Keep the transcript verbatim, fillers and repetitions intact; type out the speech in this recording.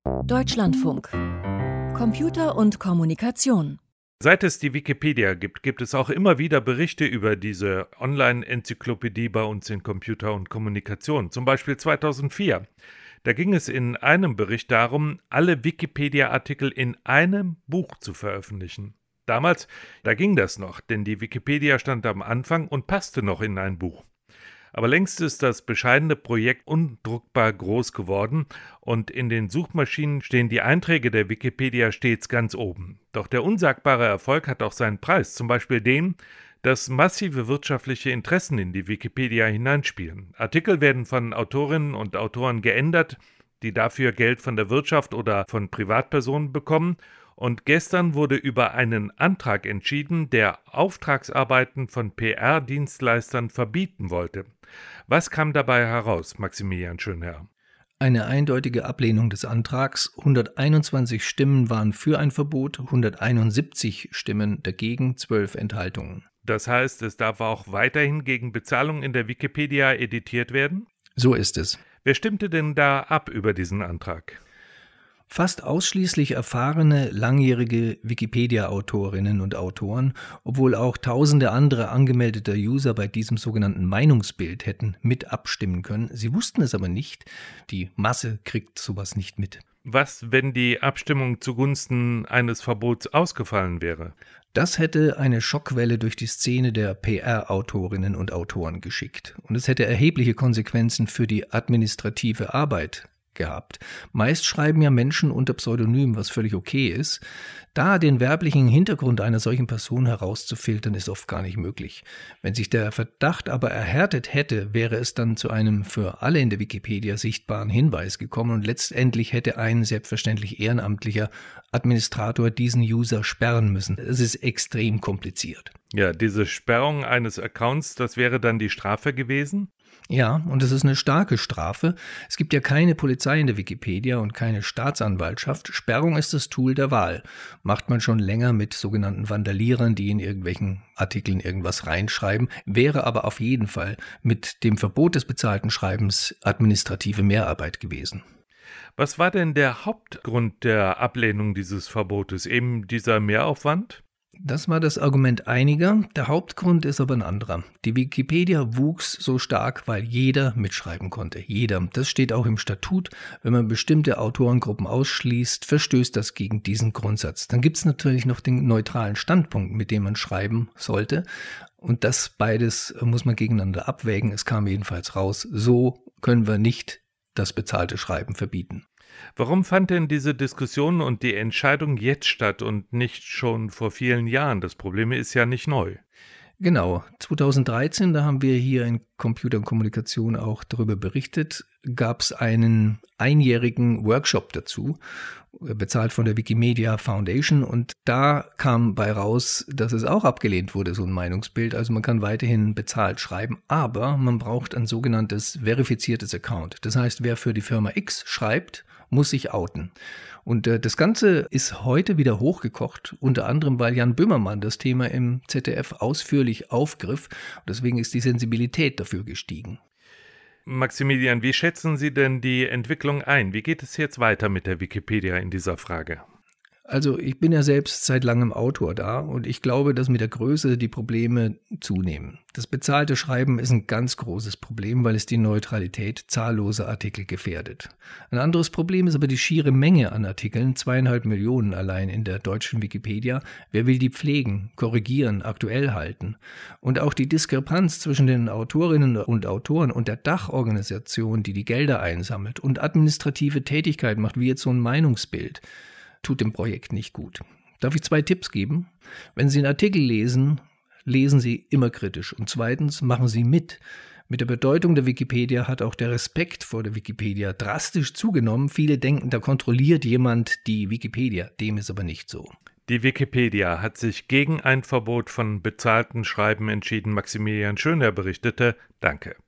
Deutschlandfunk. Computer und Kommunikation. Seit es die Wikipedia gibt, gibt es auch immer wieder Berichte über diese Online-Enzyklopädie bei uns in Computer und Kommunikation. Zum Beispiel zweitausendvier. Da ging es in einem Bericht darum, alle Wikipedia-Artikel in einem Buch zu veröffentlichen. Damals, da ging das noch, denn die Wikipedia stand am Anfang und passte noch in ein Buch. Aber längst ist das bescheidene Projekt undruckbar groß geworden und in den Suchmaschinen stehen die Einträge der Wikipedia stets ganz oben. Doch der unsagbare Erfolg hat auch seinen Preis, zum Beispiel den, dass massive wirtschaftliche Interessen in die Wikipedia hineinspielen. Artikel werden von Autorinnen und Autoren geändert, die dafür Geld von der Wirtschaft oder von Privatpersonen bekommen. Und gestern wurde über einen Antrag entschieden, der Auftragsarbeiten von P R-Dienstleistern verbieten wollte. Was kam dabei heraus, Maximilian Schönherr? Eine eindeutige Ablehnung des Antrags. hunderteinundzwanzig Stimmen waren für ein Verbot, hunderteinundsiebzig Stimmen dagegen, zwölf Enthaltungen. Das heißt, es darf auch weiterhin gegen Bezahlung in der Wikipedia editiert werden? So ist es. Wer stimmte denn da ab über diesen Antrag? Fast ausschließlich erfahrene, langjährige Wikipedia-Autorinnen und Autoren, obwohl auch tausende andere angemeldeter User bei diesem sogenannten Meinungsbild hätten mit abstimmen können. Sie wussten es aber nicht. Die Masse kriegt sowas nicht mit. Was, wenn die Abstimmung zugunsten eines Verbots ausgefallen wäre? Das hätte eine Schockwelle durch die Szene der P R-Autorinnen und Autoren geschickt. Und es hätte erhebliche Konsequenzen für die administrative Arbeit gehabt. Meist schreiben ja Menschen unter Pseudonym, was völlig okay ist. Da den werblichen Hintergrund einer solchen Person herauszufiltern, ist oft gar nicht möglich. Wenn sich der Verdacht aber erhärtet hätte, wäre es dann zu einem für alle in der Wikipedia sichtbaren Hinweis gekommen und letztendlich hätte ein selbstverständlich ehrenamtlicher Administrator diesen User sperren müssen. Es ist extrem kompliziert. Ja, diese Sperrung eines Accounts, das wäre dann die Strafe gewesen? Ja, und es ist eine starke Strafe. Es gibt ja keine Polizei in der Wikipedia und keine Staatsanwaltschaft. Sperrung ist das Tool der Wahl. Macht man schon länger mit sogenannten Vandalierern, die in irgendwelchen Artikeln irgendwas reinschreiben, wäre aber auf jeden Fall mit dem Verbot des bezahlten Schreibens administrative Mehrarbeit gewesen. Was war denn der Hauptgrund der Ablehnung dieses Verbotes? Eben dieser Mehraufwand? Das war das Argument einiger, der Hauptgrund ist aber ein anderer. Die Wikipedia wuchs so stark, weil jeder mitschreiben konnte. Jeder. Das steht auch im Statut. Wenn man bestimmte Autorengruppen ausschließt, verstößt das gegen diesen Grundsatz. Dann gibt es natürlich noch den neutralen Standpunkt, mit dem man schreiben sollte. Und das beides muss man gegeneinander abwägen. Es kam jedenfalls raus, so können wir nicht das bezahlte Schreiben verbieten. Warum fand denn diese Diskussion und die Entscheidung jetzt statt und nicht schon vor vielen Jahren? Das Problem ist ja nicht neu. Genau, zweitausenddreizehn, da haben wir hier in Computer und Kommunikation auch darüber berichtet, gab es einen einjährigen Workshop dazu, bezahlt von der Wikimedia Foundation, und da kam bei raus, dass es auch abgelehnt wurde, so ein Meinungsbild. Also man kann weiterhin bezahlt schreiben, aber man braucht ein sogenanntes verifiziertes Account. Das heißt, wer für die Firma X schreibt, muss sich outen. Und äh, das Ganze ist heute wieder hochgekocht, unter anderem, weil Jan Böhmermann das Thema im Z D F ausführlich aufgriff. Und deswegen ist die Sensibilität dafür gestiegen. Maximilian, wie schätzen Sie denn die Entwicklung ein? Wie geht es jetzt weiter mit der Wikipedia in dieser Frage? Also ich bin ja selbst seit langem Autor da und ich glaube, dass mit der Größe die Probleme zunehmen. Das bezahlte Schreiben ist ein ganz großes Problem, weil es die Neutralität zahlloser Artikel gefährdet. Ein anderes Problem ist aber die schiere Menge an Artikeln, zweieinhalb Millionen allein in der deutschen Wikipedia. Wer will die pflegen, korrigieren, aktuell halten? Und auch die Diskrepanz zwischen den Autorinnen und Autoren und der Dachorganisation, die die Gelder einsammelt und administrative Tätigkeit macht, wie jetzt so ein Meinungsbild, tut dem Projekt nicht gut. Darf ich zwei Tipps geben? Wenn Sie einen Artikel lesen, lesen Sie immer kritisch. Und zweitens, machen Sie mit. Mit der Bedeutung der Wikipedia hat auch der Respekt vor der Wikipedia drastisch zugenommen. Viele denken, da kontrolliert jemand die Wikipedia. Dem ist aber nicht so. Die Wikipedia hat sich gegen ein Verbot von bezahlten Schreiben entschieden. Maximilian Schönherr berichtete. Danke.